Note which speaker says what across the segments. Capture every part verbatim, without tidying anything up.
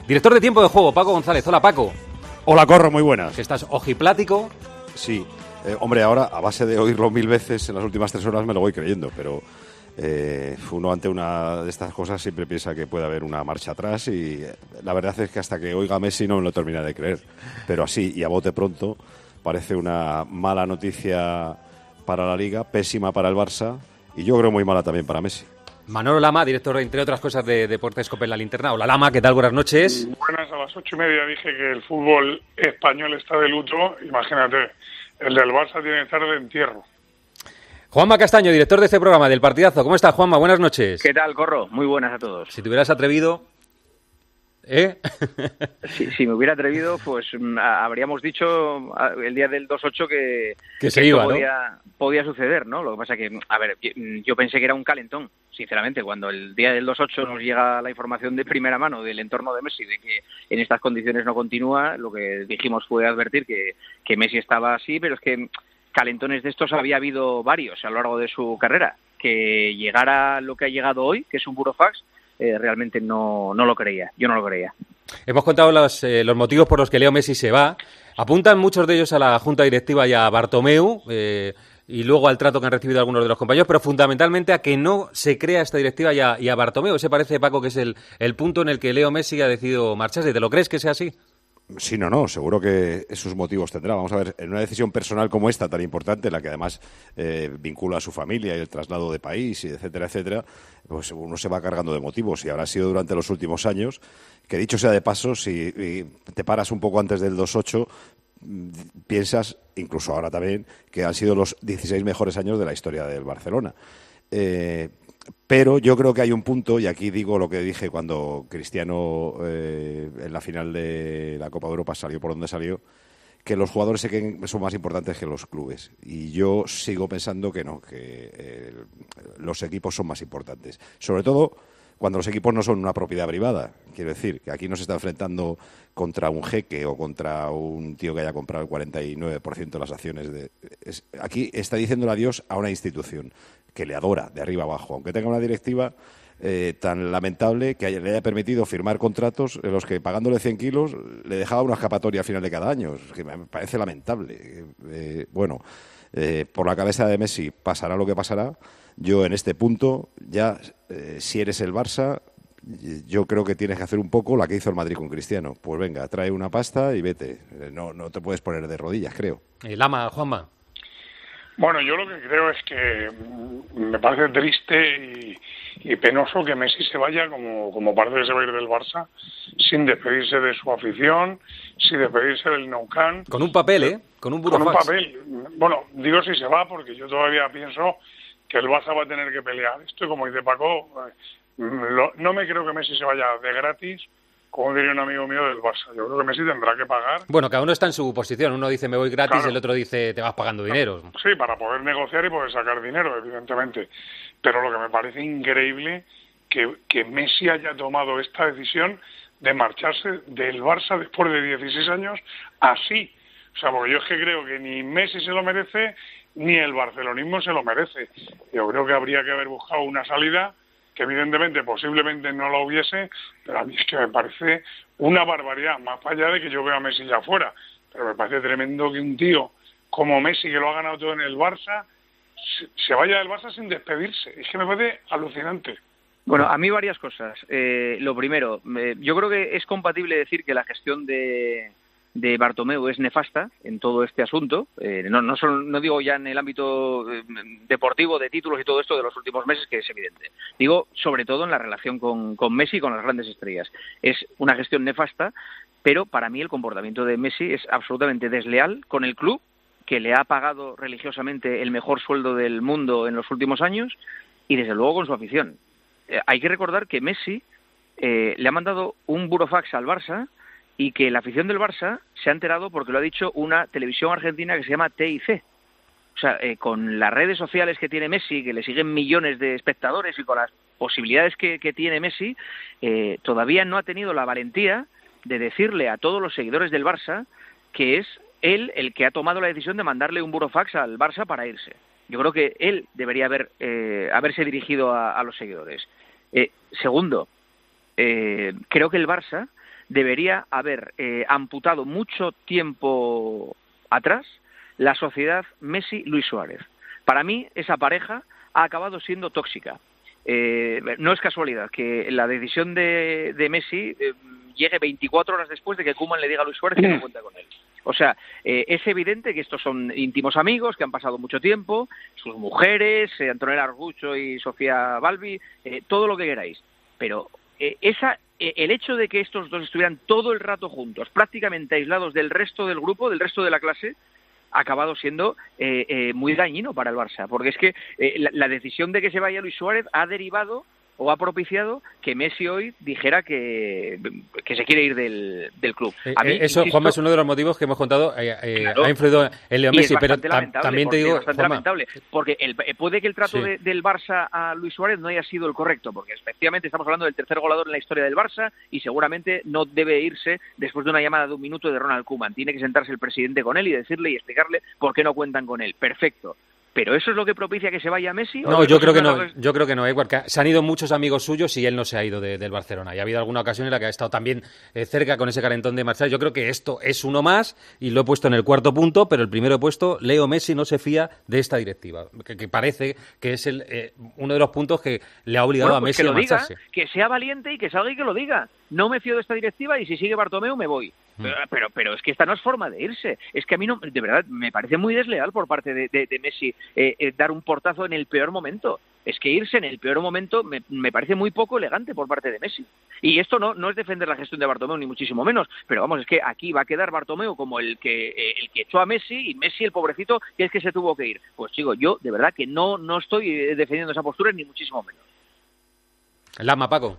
Speaker 1: Director de Tiempo de Juego, Paco González. Hola, Paco.
Speaker 2: Hola, Corro, muy buenas.
Speaker 1: Que estás ojiplático.
Speaker 2: Sí, eh, hombre, ahora a base de oírlo mil veces en las últimas tres horas me lo voy creyendo, pero eh, uno ante una de estas cosas siempre piensa que puede haber una marcha atrás y eh, la verdad es que hasta que oiga a Messi no me lo termina de creer. Pero así, y a bote pronto, parece una mala noticia para la Liga, pésima para el Barça y yo creo muy mala también para Messi.
Speaker 1: Manolo Lama, director, entre otras cosas, de Deportes Cope en la Linterna. Hola, Lama, ¿qué tal? Buenas noches.
Speaker 3: Buenas, a las ocho y media dije que el fútbol español está de luto. Imagínate, el del Barça tiene que estar de entierro.
Speaker 1: Juanma Castaño, director de este programa, del Partidazo. ¿Cómo estás, Juanma? Buenas noches.
Speaker 4: ¿Qué tal, Corro? Muy buenas a todos.
Speaker 1: Si te hubieras atrevido... ¿Eh?
Speaker 4: Si, si me hubiera atrevido, pues a, habríamos dicho a, el día del dos ocho que,
Speaker 1: que se que iba,
Speaker 4: podía, ¿no? podía suceder, ¿no? Lo que pasa que, a ver, yo, yo pensé que era un calentón, sinceramente, cuando el día del dos ocho nos llega la información de primera mano del entorno de Messi, de que en estas condiciones no continúa, lo que dijimos fue advertir que, que Messi estaba así, pero es que calentones de estos había habido varios a lo largo de su carrera. Que llegara lo que ha llegado hoy, que es un burofax, Eh, realmente no, no lo creía, yo no lo creía.
Speaker 1: Hemos contado los, eh, los motivos por los que Leo Messi se va. Apuntan muchos de ellos a la Junta Directiva y a Bartomeu, eh, y luego al trato que han recibido algunos de los compañeros, pero fundamentalmente a que no se crea esta directiva y a, y a Bartomeu. Ese parece, Paco, que es el, el punto en el que Leo Messi ha decidido marcharse. ¿Te lo crees que sea así?
Speaker 2: Sí, no, no, seguro que esos motivos tendrá. Vamos a ver, en una decisión personal como esta, tan importante, en la que además eh, vincula a su familia y el traslado de país, y etcétera, etcétera, pues uno se va cargando de motivos. Y habrá sido durante los últimos años, que dicho sea de paso, si te paras un poco antes del dos ocho, piensas, incluso ahora también, que han sido los dieciséis mejores años de la historia del Barcelona. Eh, Pero yo creo que hay un punto, y aquí digo lo que dije cuando Cristiano eh, en la final de la Copa de Europa salió por donde salió, que los jugadores son más importantes que los clubes. Y yo sigo pensando que no, que eh, los equipos son más importantes. Sobre todo cuando los equipos no son una propiedad privada. Quiero decir, que aquí no se está enfrentando contra un jeque o contra un tío que haya comprado el cuarenta y nueve por ciento de las acciones. De, es, aquí está diciéndole adiós a una institución que le adora de arriba abajo, aunque tenga una directiva eh, tan lamentable que haya, le haya permitido firmar contratos en los que pagándole cien kilos le dejaba una escapatoria a final de cada año, que me parece lamentable. Eh, bueno, eh, por la cabeza de Messi pasará lo que pasará. Yo en este punto ya, eh, si eres el Barça, yo creo que tienes que hacer un poco la que hizo el Madrid con Cristiano. Pues venga, trae una pasta y vete. No, no te puedes poner de rodillas, creo.
Speaker 1: Eh, Lama, Juanma.
Speaker 3: Bueno, yo lo que creo es que me parece triste y, y penoso que Messi se vaya como, como parece que se va a ir del Barça, sin despedirse de su afición, sin despedirse del Nou Camp.
Speaker 1: Con un papel, ¿eh? Con un burofax.
Speaker 3: Con un papel. Bueno, digo si se va porque yo todavía pienso que el Barça va a tener que pelear. Esto, como dice Paco, lo, no me creo que Messi se vaya de gratis, como diría un amigo mío del Barça. Yo creo que Messi tendrá que pagar.
Speaker 1: Bueno, cada uno está en su posición. Uno dice me voy gratis,
Speaker 3: claro.
Speaker 1: El otro dice te vas pagando dinero.
Speaker 3: Sí, para poder negociar y poder sacar dinero, evidentemente. Pero lo que me parece increíble que, que Messi haya tomado esta decisión de marcharse del Barça después de dieciséis años así. O sea, porque yo es que creo que ni Messi se lo merece, ni el barcelonismo se lo merece. Yo creo que habría que haber buscado una salida que evidentemente posiblemente no la hubiese, pero a mí es que me parece una barbaridad, más allá de que yo vea a Messi ya afuera, pero me parece tremendo que un tío como Messi, que lo ha ganado todo en el Barça, se vaya del Barça sin despedirse. Es que me parece alucinante.
Speaker 4: Bueno, a mí varias cosas. Eh, lo primero, eh, yo creo que es compatible decir que la gestión de... de Bartomeu es nefasta en todo este asunto, eh, no, no, solo, no digo ya en el ámbito eh, deportivo, de títulos y todo esto de los últimos meses, que es evidente. Digo, sobre todo en la relación con, con Messi y con las grandes estrellas. Es una gestión nefasta, pero para mí el comportamiento de Messi es absolutamente desleal con el club, que le ha pagado religiosamente el mejor sueldo del mundo en los últimos años, y desde luego con su afición. Eh, hay que recordar que Messi eh, le ha mandado un burofax al Barça, y que la afición del Barça se ha enterado porque lo ha dicho una televisión argentina que se llama T I C. O sea, eh, con las redes sociales que tiene Messi, que le siguen millones de espectadores, y con las posibilidades que, que tiene Messi, eh, todavía no ha tenido la valentía de decirle a todos los seguidores del Barça que es él el que ha tomado la decisión de mandarle un burofax al Barça para irse. Yo creo que él debería haber eh, haberse dirigido a, a los seguidores. Eh, segundo, eh, creo que el Barça debería haber eh, amputado mucho tiempo atrás la sociedad Messi-Luis Suárez. Para mí, esa pareja ha acabado siendo tóxica. Eh, no es casualidad que la decisión de, de Messi eh, llegue veinticuatro horas después de que Koeman le diga a Luis Suárez que no cuenta con él. O sea, eh, es evidente que estos son íntimos amigos, que han pasado mucho tiempo, sus mujeres, eh, Antonella Argucho y Sofía Balbi, eh, todo lo que queráis. Pero eh, esa, eh, el hecho de que estos dos estuvieran todo el rato juntos, prácticamente aislados del resto del grupo, del resto de la clase, ha acabado siendo eh, eh, muy dañino para el Barça, porque es que eh, la, la decisión de que se vaya Luis Suárez ha derivado o ha propiciado que Messi hoy dijera que, que se quiere ir del, del club. A mí,
Speaker 1: eh, Eso,
Speaker 4: insisto,
Speaker 1: Juanma, es uno de los motivos que hemos contado, eh, eh,
Speaker 4: claro,
Speaker 1: ha influido en Leo Messi, pero
Speaker 4: lamentable,
Speaker 1: también te digo,
Speaker 4: bastante
Speaker 1: Juanma,
Speaker 4: lamentable, porque el, puede que el trato
Speaker 1: sí.
Speaker 4: de, del Barça a Luis Suárez no haya sido el correcto, porque efectivamente estamos hablando del tercer goleador en la historia del Barça y seguramente no debe irse después de una llamada de un minuto de Ronald Koeman. Tiene que sentarse el presidente con él y decirle y explicarle por qué no cuentan con él. Perfecto. ¿Pero eso es lo que propicia que se vaya Messi?
Speaker 1: No, yo creo que no, yo creo que no, ¿eh? Porque se han ido muchos amigos suyos y él no se ha ido de, del Barcelona. Y ha habido alguna ocasión en la que ha estado también eh, cerca con ese calentón de marchar. Yo creo que esto es uno más y lo he puesto en el cuarto punto, pero el primero he puesto, Leo Messi no se fía de esta directiva, que, que parece que es el, eh, uno de los puntos que le ha obligado
Speaker 4: bueno, pues
Speaker 1: a Messi
Speaker 4: que lo
Speaker 1: a marcharse.
Speaker 4: Diga, que sea valiente y que salga y que lo diga. No me fío de esta directiva y si sigue Bartomeu me voy. Pero, pero, pero es que esta no es forma de irse. Es que a mí, no, de verdad, me parece muy desleal por parte de, de, de Messi eh, eh, dar un portazo en el peor momento. Es que irse en el peor momento me, me parece muy poco elegante por parte de Messi. Y esto no, no es defender la gestión de Bartomeu, ni muchísimo menos. Pero vamos, es que aquí va a quedar Bartomeu como el que eh, el que echó a Messi y Messi, el pobrecito, que es que se tuvo que ir. Pues chico, yo de verdad que no, no estoy defendiendo esa postura, ni muchísimo menos.
Speaker 1: Lama, Paco.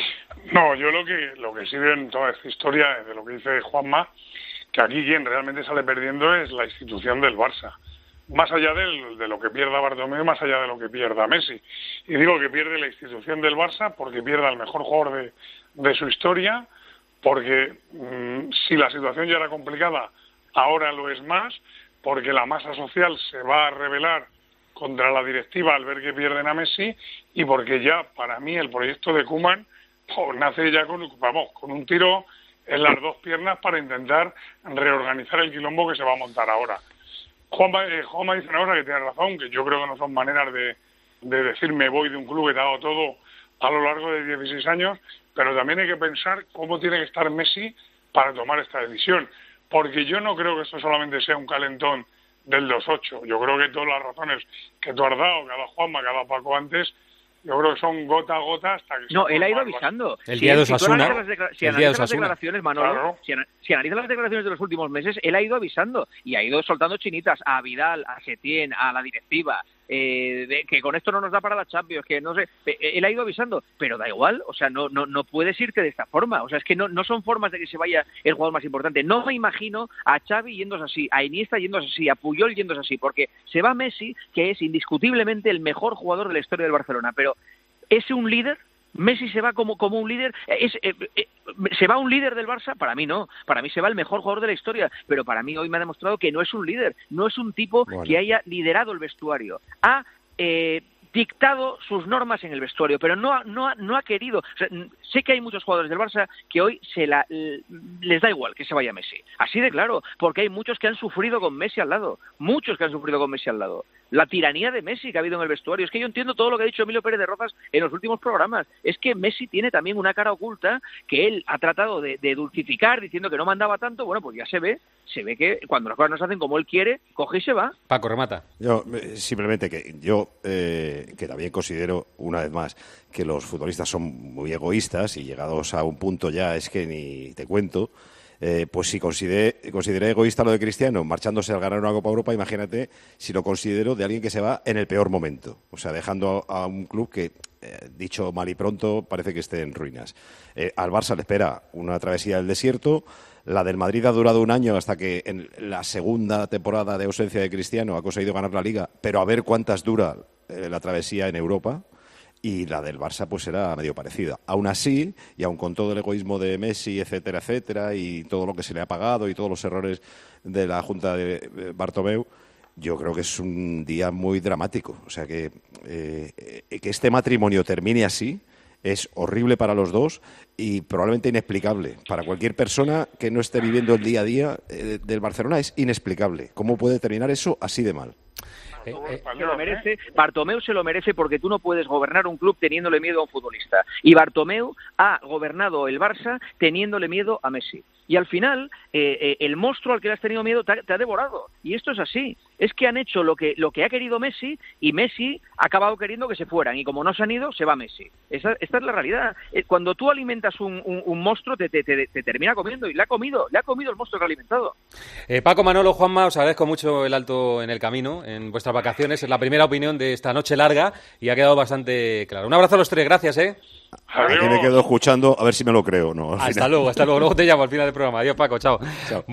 Speaker 3: No, yo lo que lo que sí veo en toda esta historia, de lo que dice Juanma, que aquí quien realmente sale perdiendo es la institución del Barça. Más allá del, de lo que pierda Bartomeu, más allá de lo que pierda Messi. Y digo que pierde la institución del Barça porque pierde al mejor jugador de, de su historia, porque mmm, si la situación ya era complicada, ahora lo es más, porque la masa social se va a rebelar contra la directiva al ver que pierden a Messi, y porque ya, para mí, el proyecto de Koeman pues, nace ya con, vamos, con un tiro en las dos piernas para intentar reorganizar el quilombo que se va a montar ahora. Juanma, eh, Juanma dice una cosa que tiene razón, que yo creo que no son maneras de, de decir me voy de un club que te ha dado todo a lo largo de dieciséis años, pero también hay que pensar cómo tiene que estar Messi para tomar esta decisión, porque yo no creo que esto solamente sea un calentón del dos ocho. Yo creo que todas las razones que tú has dado, que ha dado Juanma, que ha dado Paco antes, yo creo que son gota a gota hasta que...
Speaker 4: No, él ha ido avisando.
Speaker 1: El día de Osasuna.
Speaker 4: Si analizas las declaraciones, Manolo, claro. si, an si analizas las declaraciones de los últimos meses, él ha ido avisando y ha ido soltando chinitas a Vidal, a Setién, a la directiva, eh, de, que con esto no nos da para la Champions, que no sé... Él ha ido avisando, pero da igual, o sea, no no no puedes irte de esta forma. O sea, es que no, no son formas de que se vaya el jugador más importante. No me imagino a Xavi yéndose así, a Iniesta yéndose así, a Puyol yéndose así, porque se va Messi, que es indiscutiblemente el mejor jugador de la historia del Barcelona, pero ¿es un líder? ¿Messi se va como, como un líder? ¿Es, eh, eh, ¿Se va un líder del Barça? Para mí no. Para mí se va el mejor jugador de la historia. Pero para mí hoy me ha demostrado que no es un líder. No es un tipo bueno. que haya liderado el vestuario. Ha eh, dictado sus normas en el vestuario, pero no ha, no ha, no ha querido. O sea, sé que hay muchos jugadores del Barça que hoy se la, les da igual que se vaya Messi. Así de claro. Porque hay muchos que han sufrido con Messi al lado. Muchos que han sufrido con Messi al lado. La tiranía de Messi que ha habido en el vestuario. Es que yo entiendo todo lo que ha dicho Emilio Pérez de Rozas en los últimos programas. Es que Messi tiene también una cara oculta que él ha tratado de, de dulcificar diciendo que no mandaba tanto. Bueno, pues ya se ve, se ve que cuando las cosas no se hacen como él quiere, coge y se va.
Speaker 1: Paco, remata.
Speaker 2: Yo, simplemente que yo, eh, que también considero, una vez más, que los futbolistas son muy egoístas y llegados a un punto ya es que ni te cuento. Eh, pues si consideré, consideré egoísta lo de Cristiano marchándose al ganar una Copa Europa, imagínate si lo considero de alguien que se va en el peor momento, o sea, dejando a, a un club que, eh, dicho mal y pronto, parece que esté en ruinas. Eh, al Barça le espera una travesía del desierto, la del Madrid ha durado un año hasta que en la segunda temporada de ausencia de Cristiano ha conseguido ganar la Liga, pero a ver cuántas dura eh, la travesía en Europa. Y la del Barça pues será medio parecida. Aún así, y aun con todo el egoísmo de Messi, etcétera, etcétera, y todo lo que se le ha pagado y todos los errores de la Junta de Bartomeu, yo creo que es un día muy dramático. O sea, que, eh, que este matrimonio termine así es horrible para los dos y probablemente inexplicable. Para cualquier persona que no esté viviendo el día a día eh, del Barcelona es inexplicable. ¿Cómo puede terminar eso así de mal?
Speaker 4: Eh, eh, se lo merece, Bartomeu se lo merece porque tú no puedes gobernar un club teniéndole miedo a un futbolista. Y Bartomeu ha gobernado el Barça teniéndole miedo a Messi. Y al final, eh, eh, el monstruo al que le has tenido miedo te ha, te ha devorado. Y esto es así. Es que han hecho lo que, lo que ha querido Messi y Messi ha acabado queriendo que se fueran. Y como no se han ido, se va Messi. Esa, esta es la realidad. Eh, cuando tú alimentas un, un, un monstruo, te, te, te, te termina comiendo. Y le ha comido, le ha comido el monstruo que ha alimentado.
Speaker 1: Eh, Paco, Manolo, Juanma, os agradezco mucho el alto en el camino, en vuestras vacaciones. Es la primera opinión de esta noche larga y ha quedado bastante claro. Un abrazo a los tres, gracias, ¿eh?
Speaker 2: Aquí me quedo escuchando a ver si me lo creo, ¿no?
Speaker 1: Hasta luego, hasta luego. Luego te llamo al final del programa. Adiós, Paco, chao.
Speaker 2: Chao.